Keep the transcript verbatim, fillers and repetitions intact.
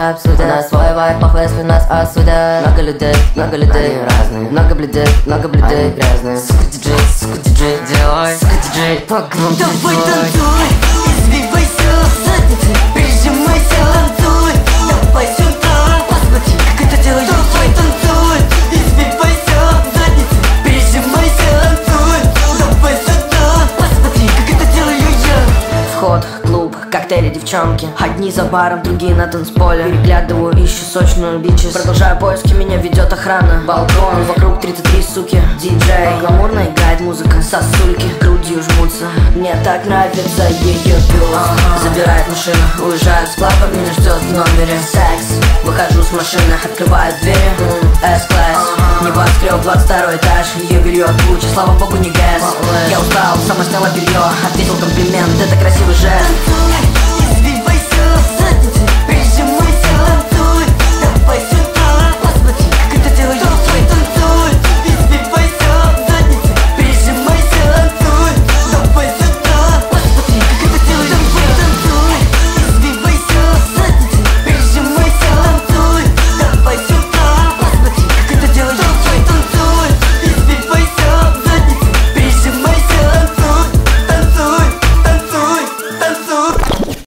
обсудят. У нас свой вайб, похуй, если нас осудят. Много людей, много людей, они разные. Много бледей, много бледей, грязные. Сука диджей, сука диджей, делай. Сука диджей, погромче. Давай танцуй, извивайся, задницы, прижимайся, танцуй. Давай сюда, посмотри, как это делаю. Давай танцуй, извивайся, задницы, прижимайся, танцуй. Давай сюда, посмотри, как это делаю я. Вход, клуб, коктейли, девчонки. Одни за баром, другие на танцполе. Переглядываю, ищу сочную бичес. Продолжаю поиски, меня ведет охрана. Балкон, вокруг тридцать три суки. Диджей, гламурно играет музыка. Сосульки, грудью жмутся. Мне так нравится ее пёс. Забирает машину, уезжает с клаба. Меня ждет в номере секс. Выхожу с машины, открываю двери. С-класс, небоскреб, двадцать второй этаж. Ее белье от Гуччи, слава богу, не гэс. Я устал, сама сняла белье. Ответил комплимент, это красивый жест.